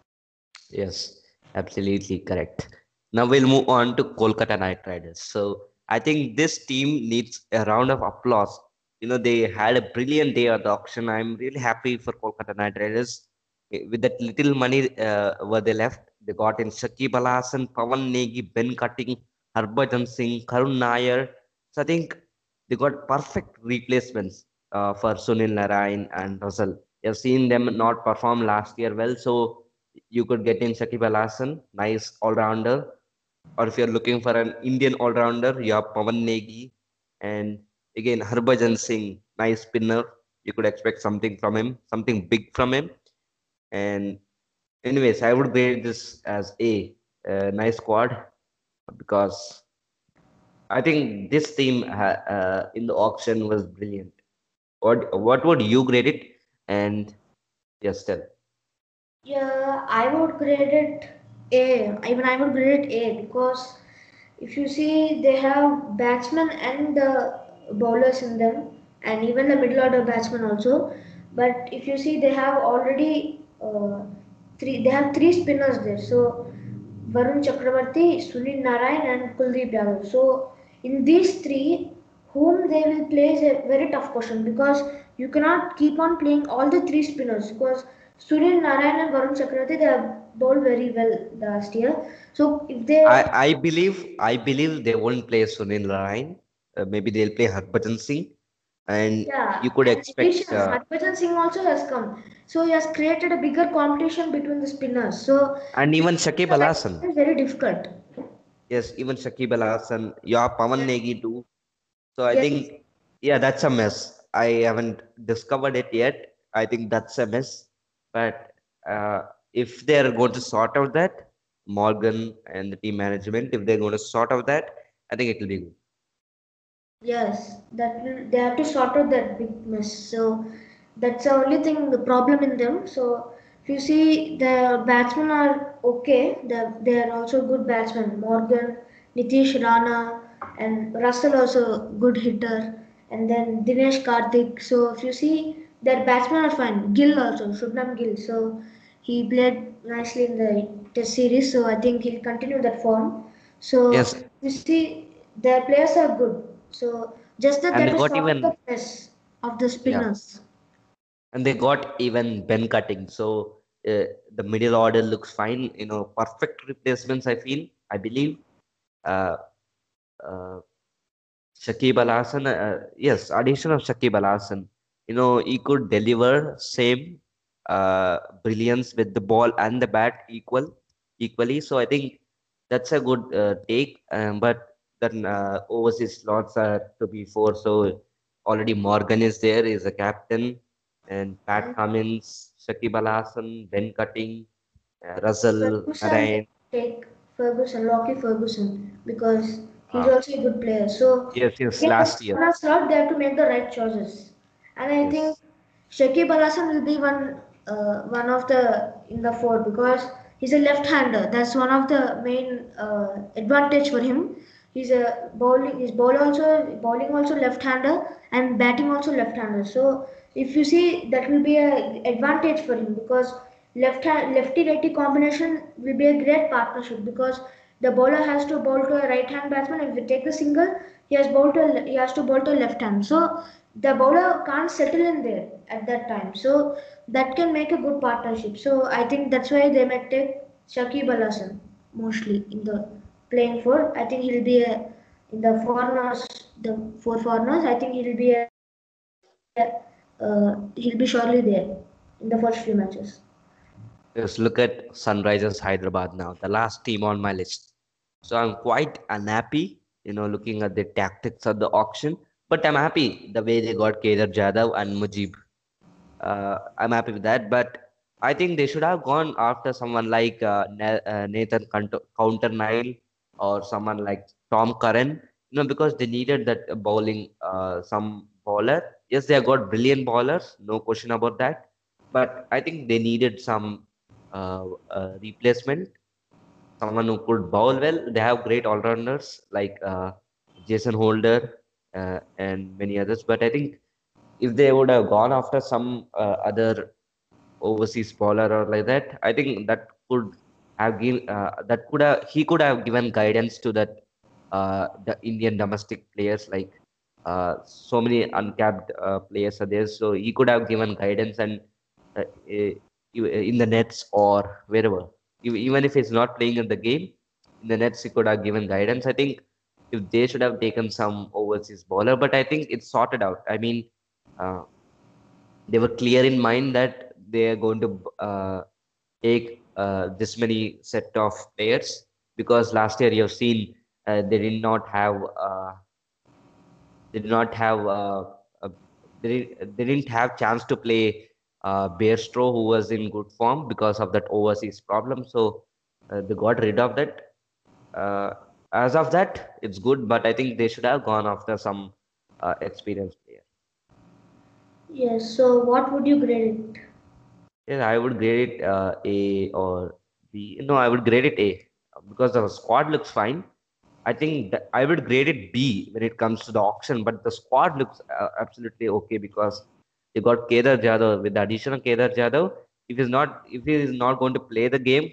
Yes, absolutely correct. Now we'll move on to Kolkata Knight Riders. So I think this team needs a round of applause. They had a brilliant day at the auction. I'm really happy for Kolkata Knight Riders. With that little money where they left, they got in Shakib Al Hasan, Pawan Negi, Ben Cutting, Harbhajan Singh, Karun Nair. So I think they got perfect replacements for Sunil Narayan and Russell. You've seen them not perform last year well, so you could get in Shakib Al Hasan, nice all-rounder. Or if you're looking for an Indian all-rounder, you have Pawan Negi and again Harbhajan Singh, nice spinner. You could expect something from him, something big from him. And anyways, I would grade this as a nice squad because I think this team in the auction was brilliant. What would you grade it? And yes, tell. Yeah, I would grade it A. Even I would grade it A because if you see, they have batsmen and the bowlers in them, and even the middle order batsmen also. But if you see, they have already three. They have three spinners there. So Varun Chakravarti, Sunil Narayan, and Kuldeep Yadav. So in these three, whom they will play is a very tough question because you cannot keep on playing all the three spinners because Sunil Narayan and Varun Chakravarti they have bowled very well last year. So if I, they I believe they won't play Sunil Narayan. Maybe they'll play Harbhajan Singh, and you yeah, could and expect additions, Harbhajan Singh also has come. So he has created a bigger competition between the spinners. So and even Shakib the Al right Hasan. is very difficult. Yes, even Shakib Al Hasan. Yeah, Pawan Yes. Negi too. So I Yes. think yeah, that's a mess. I haven't discovered it yet. I think that's a mess. But if they're going to sort out that Morgan and the team management, if they're going to sort out that, I think it will be good. Yes, that will, they have to sort out that big mess. So that's the only thing, the problem in them. So if you see the batsmen are okay, they are also good batsmen. Morgan, Nitish Rana, and Russell also good hitter, and then Dinesh Karthik. So if you see their batsmen are fine. Gill also, Shubnam Gill. So he played nicely in the Test series. So I think he'll continue that form. So Yes, you see their players are good. So just that they and have they to got sort even the press of the yeah. spinners. And they got even Ben Cutting. So the middle order looks fine. Perfect replacements. I believe. Uh, uh, Shakib Al Hasan. Yes, addition of Shakib Al Hasan. He could deliver same brilliance with the ball and the bat equally. So I think that's a good take. But then overseas slots are to be four. So already Morgan is there, is a captain, and Pat And Cummins, Shakib Al Hasan, Ben Cutting, Russell, Ferguson can Narayan. take Ferguson, Lockie Ferguson, because he's Ah, also a good player. So yes, yes, again, last year. on a slot, they have to make the right choices. And I think Yes. Shakib Al Hasan will be one of the in the four because he's a left-hander. That's one of the main advantage for him. He's a bowling. He's bowling also left-hander and batting also left-hander. So if you see, that will be a advantage for him because lefty righty combination will be a great partnership because the bowler has to bowl to a right hand batsman. If we take the single, he has to bowl to left hand. So the bowler can't settle in there at that time. So that can make a good partnership. So I think that's why they might take Shakib Al Hasan mostly in the playing for. I think he'll be a, in the foreigners, the four foreigners. I think he'll be surely there in the first few matches. Just look at Sunrisers Hyderabad now, the last team on my list. So I'm quite unhappy, looking at the tactics of the auction. But I'm happy the way they got Kedar Jadhav and Mujib. I'm happy with that. But I think they should have gone after someone like Nathan Counter Nile or someone like Tom Curran, because they needed that bowling, some bowler. Yes, they have got brilliant bowlers, no question about that. But I think they needed some replacement, someone who could bowl well. They have great all-rounders like Jason Holder. and many others. But I think if they would have gone after some other overseas bowler or like that, I think that could have given that could have he could have given guidance to that the Indian domestic players, like so many uncapped players are there, so he could have given guidance and in the nets or wherever. Even if he's not playing in the game, in the nets he could have given guidance. I think if they should have taken some overseas bowler, but I think it's sorted out. I mean, uh, they were clear in mind that they are going to take this many set of players, because last year you have seen they did not have they did not have uh, they didn't have chance to play Bairstow, who was in good form because of that overseas problem. So they got rid of that. Uh, as of that, it's good, but I think they should have gone after some experienced player. Yes, so what would you grade it? Yeah, I would grade it A or B. No, I would grade it A because the squad looks fine. I think that I would grade it B when it comes to the auction, but the squad looks absolutely okay because you got Kedar Jadhav. With the addition of Kedar Jadhav, if he is not going to play the game,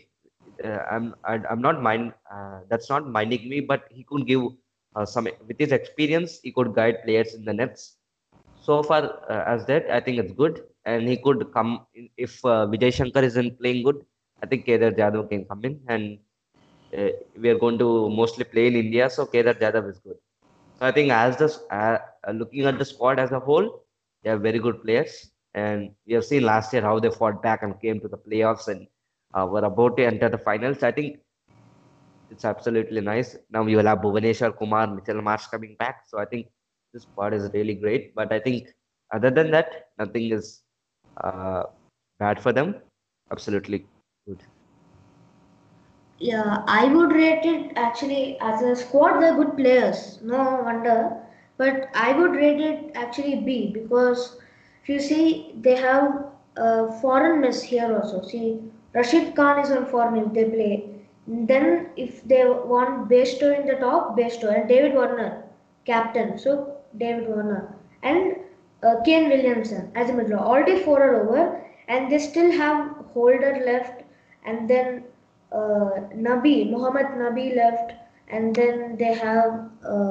I'm not mind that's not minding me, but he could give some with his experience. He could guide players in the nets. So far as that, I think it's good, and he could come if Vijay Shankar isn't playing good. I think Kedar Jadhav can come in, and we are going to mostly play in India, so Kedar Jadhav is good. So I think looking at the squad as a whole, they are very good players, and we have seen last year how they fought back and came to the playoffs and were about to enter the finals. I think it's absolutely nice. Now we will have Bhuvaneshwar Kumar, Mitchell Marsh coming back. So I think this squad is really great. But I think other than that, nothing is uh, bad for them. Absolutely good. Yeah, I would rate it actually as a squad, they're good players, no wonder. But I would rate it actually B because if you see, they have foreigners here also. See, Rashid Khan is on foreign if they play. Then if they want Bairstow in the top, Bairstow and David Warner, captain. So David Warner and Kane Williamson as a middle. Already four are over, and they still have Holder left, and then Muhammad Nabi left, and then they have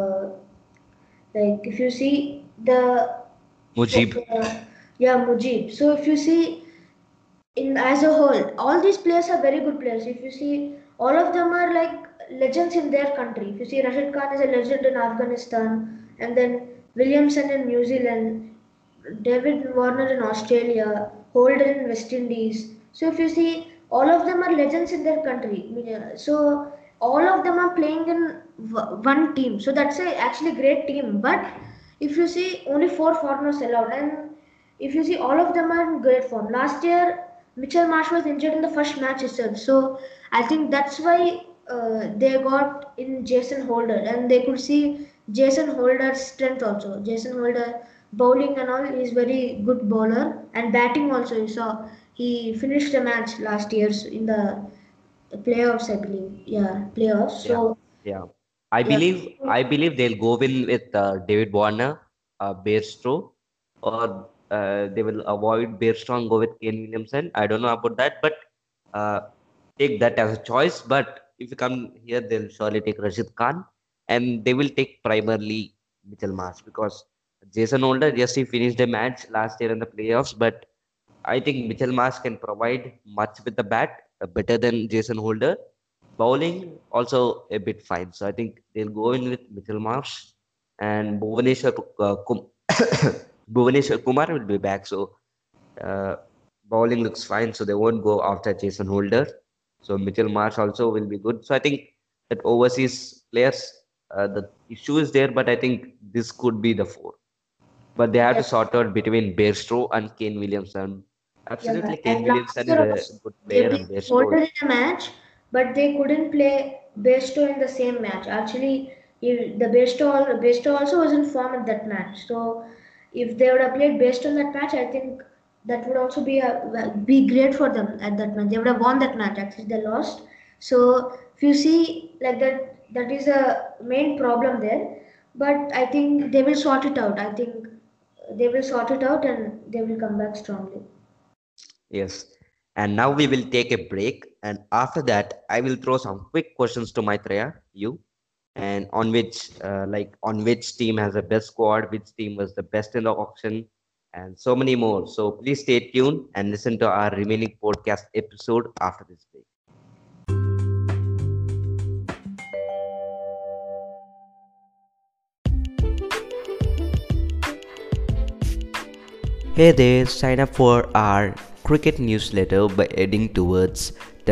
like if you see Mujib. yeah, Mujib. So if you see in as a whole, all these players are very good players. If you see, all of them are like legends in their country. If you see, Rashid Khan is a legend in Afghanistan, and then Williamson in New Zealand, David Warner in Australia, Holder in West Indies. So if you see, all of them are legends in their country. So all of them are playing in one team. So that's a actually great team. But if you see, only four foreigners allowed, and if you see, all of them are in great form. Last year, Mitchell Marsh was injured in the first match itself. So I think that's why they got in Jason Holder, and they could see Jason Holder's strength also. Jason Holder bowling and all is very good bowler, and batting also. You saw he finished the match last year in the playoffs, I believe. Yeah, playoffs. Yeah. So Yeah. I yeah. believe I believe they'll go in with David Warner, Bairstow, or they will avoid Bairstow and go with Kane Williamson. I don't know about that, but uh, take that as a choice. But if you come here, they'll surely take Rashid Khan, and they will take primarily Mitchell Marsh because Jason Holder, yes, he finished a match last year in the playoffs, but I think Mitchell Marsh can provide much with the bat, better than Jason Holder. Bowling also a bit fine. So I think they'll go in with Mitchell Marsh and Bhuvaneshwar Kumar will be back. So uh, bowling looks fine. So they won't go after Jason Holder. So Mitchell Marsh also will be good. So I think that overseas players, the issue is there, but I think this could be the four. But they have Yeah, to sort out between Bairstow and Kane Williamson. yeah, Absolutely, Kane and last Williamson is year a also good they player, and beat Bairstow Holder is. in a match, but they couldn't play Bairstow in the same match. Actually, the Bairstow also was in form at that match. So if they would have played Bairstow in that match, I think that would also be great for them at that match. They would have won that match. Actually, they lost. So if you see like that, that is a main problem there. but I think they will sort it out. I think they will sort it out and they will come back strongly. Yes. And now we will take a break. And after that, I will throw some quick questions to Maitreya, you, and on which team has the best squad, which team was the best in the auction, and so many more. So please stay tuned and listen to our remaining podcast episode after this break. Hey there, sign up for our cricket newsletter by heading towards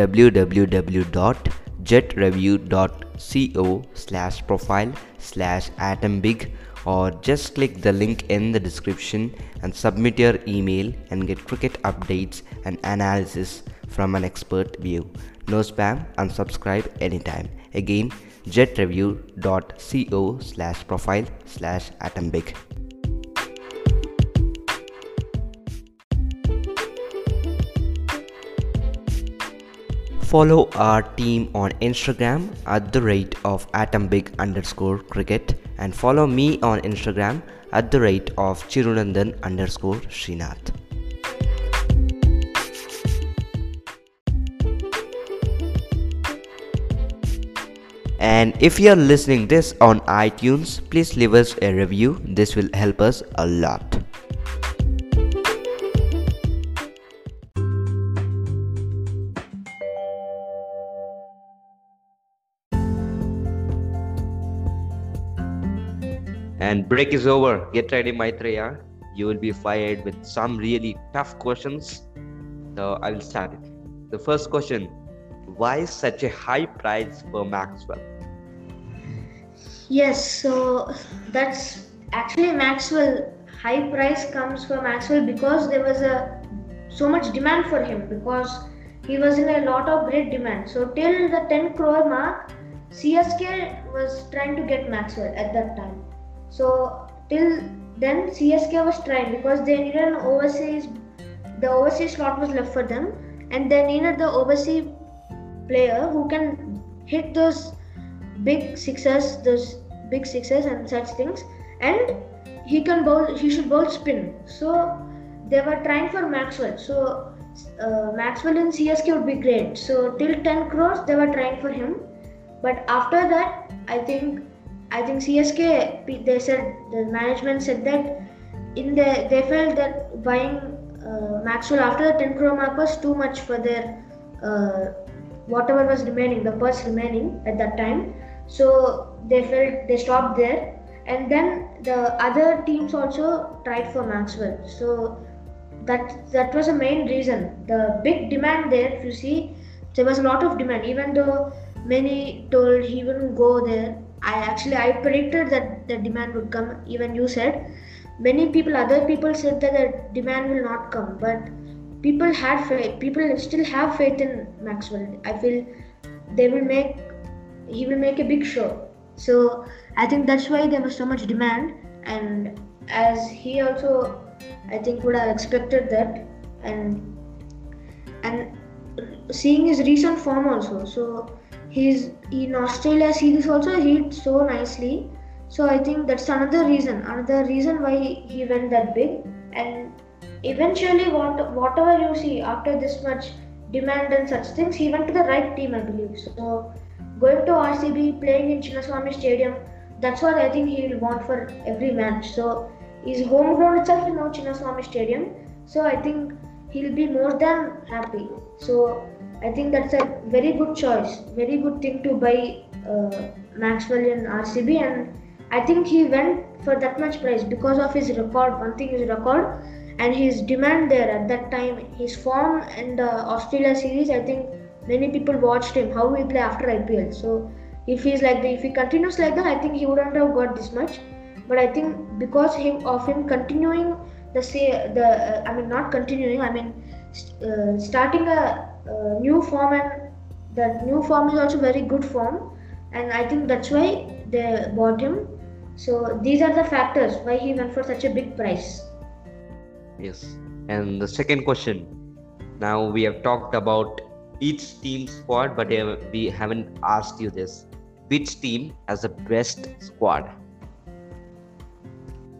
www.jetreview.co/profile/atombig, or just click the link in the description and submit your email and get cricket updates and analysis from an expert view. No spam and subscribe anytime. Again, jetreview.co/profile/atombig. Follow our team on Instagram at the rate of atombig_cricket, and follow me on Instagram at the rate of chirunandan_srinath. And if you are listening this on iTunes, please leave us a review. This will help us a lot. And break is over. Get ready, Maitreya. You will be fired with some really tough questions. So I will start it. The first question: why such a high price for Maxwell? Yes, so that's actually Maxwell. High price comes for Maxwell because there was a so much demand for him, because he was in a lot of great demand. So till the 10 crore mark, CSK was trying to get Maxwell at that time. So till then CSK was trying because they needed an overseas. The overseas slot was left for them, and they needed the overseas player who can hit those big sixes and such things, and he can bowl. He should bowl spin. So they were trying for Maxwell. So Maxwell in CSK would be great. So till 10 crores they were trying for him, but after that I think CSK, they said, the management said that they felt that buying Maxwell after the 10 crore mark was too much for their whatever was remaining, the purse remaining at that time. So they felt they stopped there, and then the other teams also tried for Maxwell. So that was the main reason. The big demand there, if you see, there was a lot of demand. Even though many told he wouldn't go there, I predicted that the demand would come. Even you said, other people said that the demand will not come, but people had faith. People still have faith in Maxwell. I feel they will make he will make a big show. So I think that's why there was so much demand, and as he also, I think, would have expected that, and seeing his recent form also. So he's in Australia series also he hit so nicely. So I think that's another reason why he went that big. And eventually, whatever you see after this much demand and such things, he went to the right team, I believe. So going to RCB, playing in Chinnaswamy Stadium, that's what I think he will want for every match. So his home ground itself is now Chinnaswamy Stadium. So I think he'll be more than happy. So I think that's a very good choice, very good thing to buy Maxwell in RCB, and I think he went for that much price because of his record. One thing is record, and his demand there at that time, his form in the Australia series. I think many people watched him how he play after IPL. So if he continues like that, I think he wouldn't have got this much. But I think because of him continuing not continuing. Starting a new form, and that new form is also very good form, and I think that's why they bought him. So these are the factors why he went for such a big price. Yes. And the second question. Now we have talked about each team's squad, but we haven't asked you this. Which team has the best squad?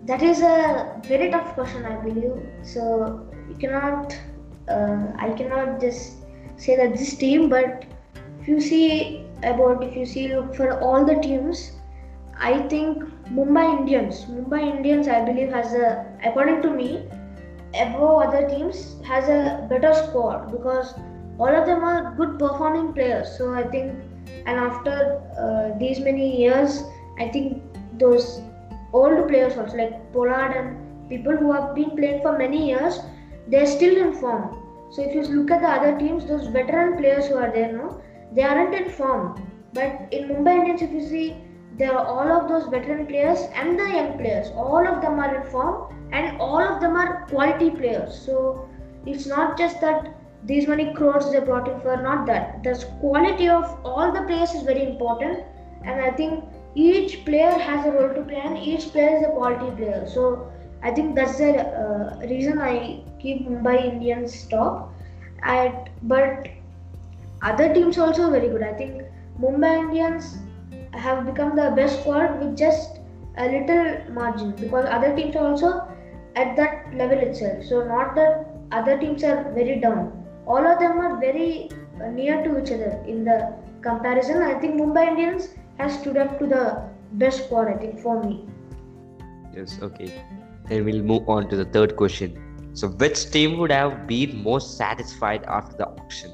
That is a very tough question, I believe. So you cannot, I cannot just say that this team, but if you see look for all the teams, I think Mumbai Indians, I believe according to me, above other teams has a better squad because all of them are good performing players. So I think, and after these many years, I think those old players also like Pollard and people who have been playing for many years, they're still in form. So if you look at the other teams, those veteran players who are there now, they aren't in form. But in Mumbai Indians, if you see, there are all of those veteran players and the young players. All of them are in form, and all of them are quality players. So it's not just that these many crores they brought in for, not that. The quality of all the players is very important, and I think each player has a role to play, and each player is a quality player. So I think that's the reason I keep Mumbai Indians top. But other teams also very good. I think Mumbai Indians have become the best squad with just a little margin because other teams are also at that level itself. So not that other teams are very down. All of them are very near to each other in the comparison. I think Mumbai Indians has stood up to the best squad, I think, for me. Yes, okay. Then we'll move on to the third question. So, which team would have been most satisfied after the auction?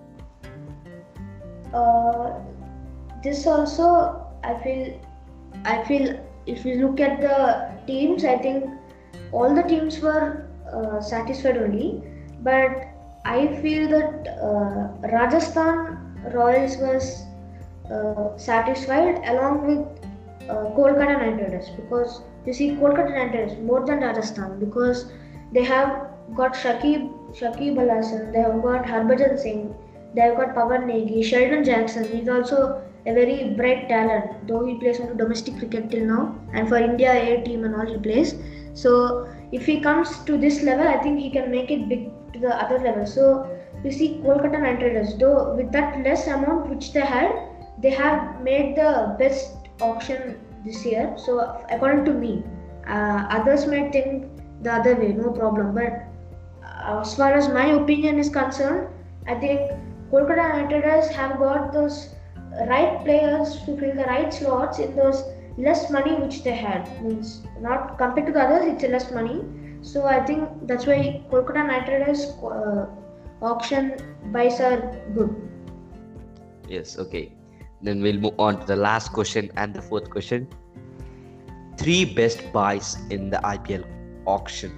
This also, I feel if you look at the teams, I think all the teams were satisfied only. But I feel that Rajasthan Royals was satisfied along with Kolkata Knight Riders because you see Kolkata Knight Riders more than Rajasthan because they have got Shakib Al Hasan, they have got Harbhajan Singh, they have got Pawan Negi, Sheldon Jackson. He's also a very bright talent, though he plays only domestic cricket till now, and for India A team and all he plays. So if he comes to this level, I think he can make it big to the other level. So you see Kolkata Knight Riders, though with that less amount which they have made the best auction this year. So according to me, others might think the other way, no problem. But as far as my opinion is concerned, I think Kolkata Knight Riders have got those right players to fill the right slots in those less money which they had. Means not compared to the others, it's less money. So I think that's why Kolkata Knight Riders auction buys are good. Yes, okay. Then we'll move on to the last question and the fourth question. 3 best buys in the IPL auction.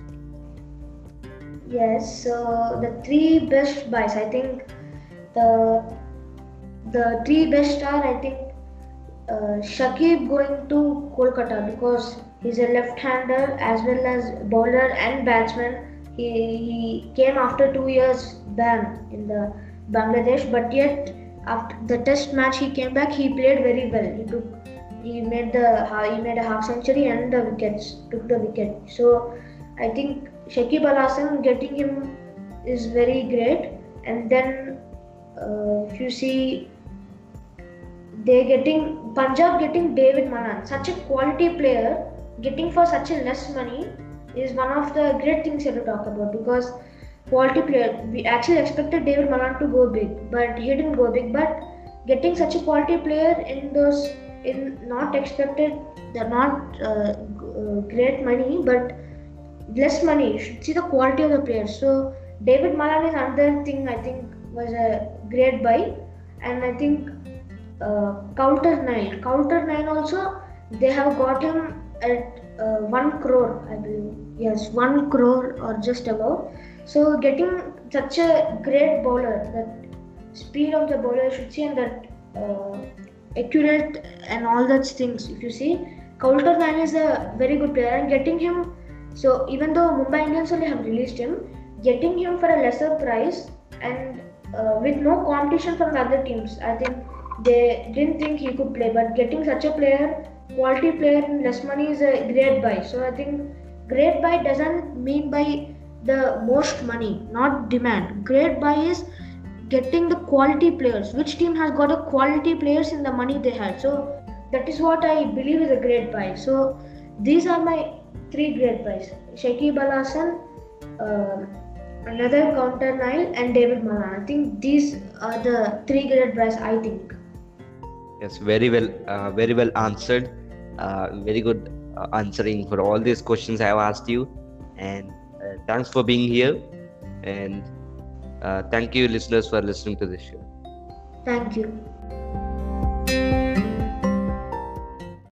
Yes, so the 3 best buys, I think the 3 best are, I think, Shakib going to Kolkata because he's a left-hander as well as bowler and batsman. He came after 2 years ban in the Bangladesh, but yet after the test match he came back. He played very well. He made a half century and took the wicket. So I think Shakib Al Hasan getting him is very great. And then if you see, Punjab getting David Malan, such a quality player, getting for such a less money is one of the great things here to talk about because quality player. We actually expected David Malan to go big, but he didn't go big. But getting such a quality player in not expected, they're not great money, but less money. You should see the quality of the players. So David Malan is another thing I think was a great buy, and I think Coulter 9 also they have got him at 1 crore, I believe. Yes, 1 crore or just above. So getting such a great bowler, that speed of the bowler you should see, and that accurate and all that things. If you see, Coulter 9 is a very good player, and getting him. So even though Mumbai Indians only have released him, getting him for a lesser price and with no competition from the other teams, I think they didn't think he could play. But getting such a player, quality player in less money is a great buy. So I think great buy doesn't mean by the most money, not demand. Great buy is getting the quality players. Which team has got a quality players in the money they had? So that is what I believe is a great buy. So These are my three great prize: Shakib Al Hasan, another counter Nile, and David Malan. I think these are the three great prize. I think. Yes, very well answered. Very good answering for all these questions I have asked you. And thanks for being here. And thank you, listeners, for listening to this show. Thank you.